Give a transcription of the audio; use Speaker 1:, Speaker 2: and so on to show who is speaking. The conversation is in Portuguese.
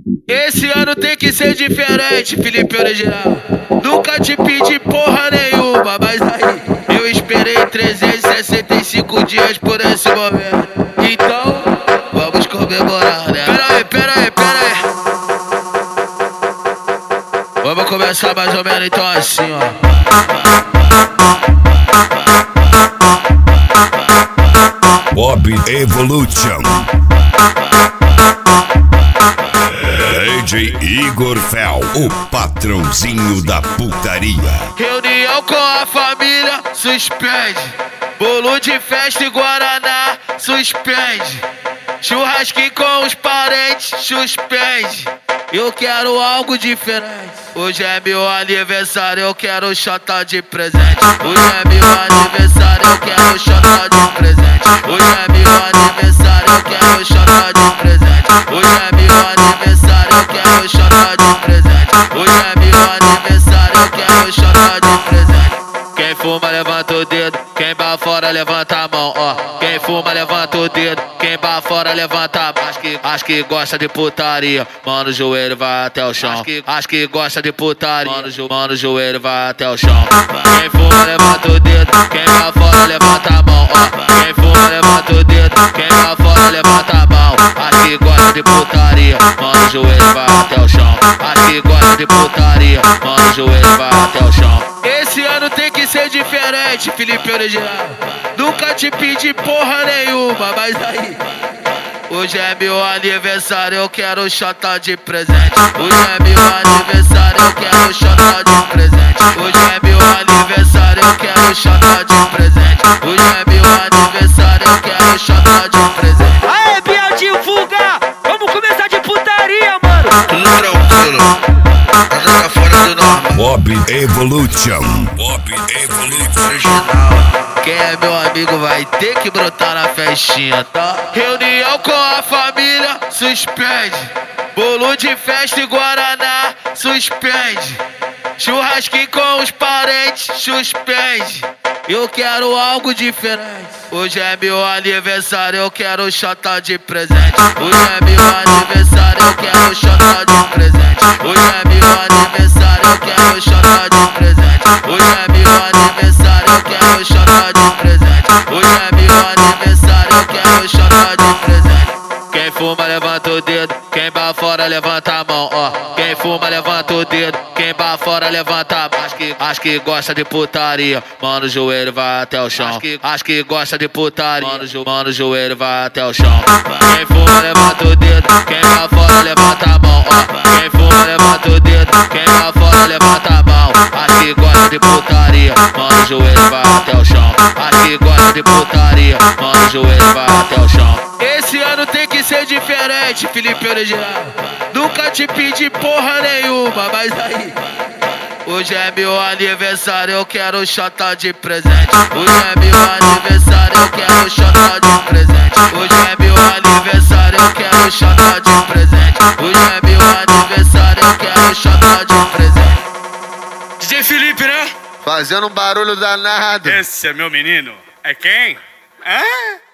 Speaker 1: Esse ano tem que ser diferente, Felipe Original. Nunca te pedi porra nenhuma, mas aí eu esperei 365 dias por esse momento. Então, vamos comemorar, né? Pera aí. Vamos começar mais ou menos então assim, ó.
Speaker 2: Bob Evolution. DJ Igor Fel, o patrãozinho da putaria.
Speaker 1: Reunião com a família, suspende. Bolo de festa e Guaraná, suspende. Churrasquinho com os parentes, suspende. Eu quero algo diferente. Hoje é meu aniversário, eu quero chata de presente. Hoje é meu aniversário, eu quero chata de presente. Hoje é meu aniversário, eu quero chata de presente. Hoje é meu aniversário, eu quero chata de presente. Hoje é meu aniversário, eu quero chata de presente. Quem fuma levanta o dedo, quem vai fora levanta a mão, ó. Quem fuma levanta o dedo, quem vai fora levanta a mão. Acho que gosta de putaria, mano, o joelho vai até o chão. Acho que gosta de putaria, mano, o joelho vai até o chão. Quem fuma levanta o dedo, quem vai fora levanta a mão, ó. Quem fuma levanta o dedo, quem vai fora levanta a mão. Acho que gosta de putaria, mano, o joelho vai até o chão. Acho que gosta de putaria, mano, o joelho vai até o chão. Esse ano tem que ser diferente, Felipe Original. Nunca te pedi porra nenhuma, mas aí hoje é meu aniversário, eu quero chata de presente. Hoje é meu aniversário, eu quero chata de presente. Hoje é meu aniversário, eu quero chata de presente. Hoje é meu aniversário, eu quero chata de presente.
Speaker 3: Aê, Biel, divulga! Vamos começar de putaria, mano!
Speaker 1: Tudo tranquilo, nada fora do normal.
Speaker 2: Bob Evolution. Bob Evolution.
Speaker 1: Original. Quem é meu amigo vai ter que brotar na festinha, tá? Reunião com a família, suspende. Bolo de festa e Guaraná, suspende. Churrasquinho com os parentes, suspende. Eu quero algo diferente. Hoje é meu aniversário, eu quero chata de presente. Hoje é meu aniversário, eu quero chata de presente. Hoje é meu aniversário, eu quero chata de presente. Hoje é meu aniversário, eu quero chata de presente. Hoje é meu aniversário, eu quero chata de presente. Quem fuma levanta o dedo, quem vai fora levanta a mão, ó. Quem fuma levanta o dedo, quem vai fora levanta a mão. Acho que gosta de putaria, mano, o joelho vai até o chão. Acho que gosta de putaria, mano, o joelho vai até o chão. Quem fuma levanta o dedo, quem vai fora levanta a mão, ó. Quem fuma levanta o dedo, quem vai fora levanta a mão. Acho que gosta de putaria, mano, o joelho vai até o chão. Acho que gosta de putaria, mano, o joelho vai até o chão. Esse ano tem que ser diferente, Felipe Original. Nunca te pedi porra nenhuma, mas aí hoje é meu aniversário, eu quero chata de presente. Hoje é meu aniversário, eu quero chata de presente. Hoje é meu aniversário, eu quero chata de presente. Hoje é meu aniversário, eu quero chata de presente.
Speaker 3: DJ Felipe, né?
Speaker 4: Fazendo um barulho danado.
Speaker 3: Esse é meu menino. É quem? Hã?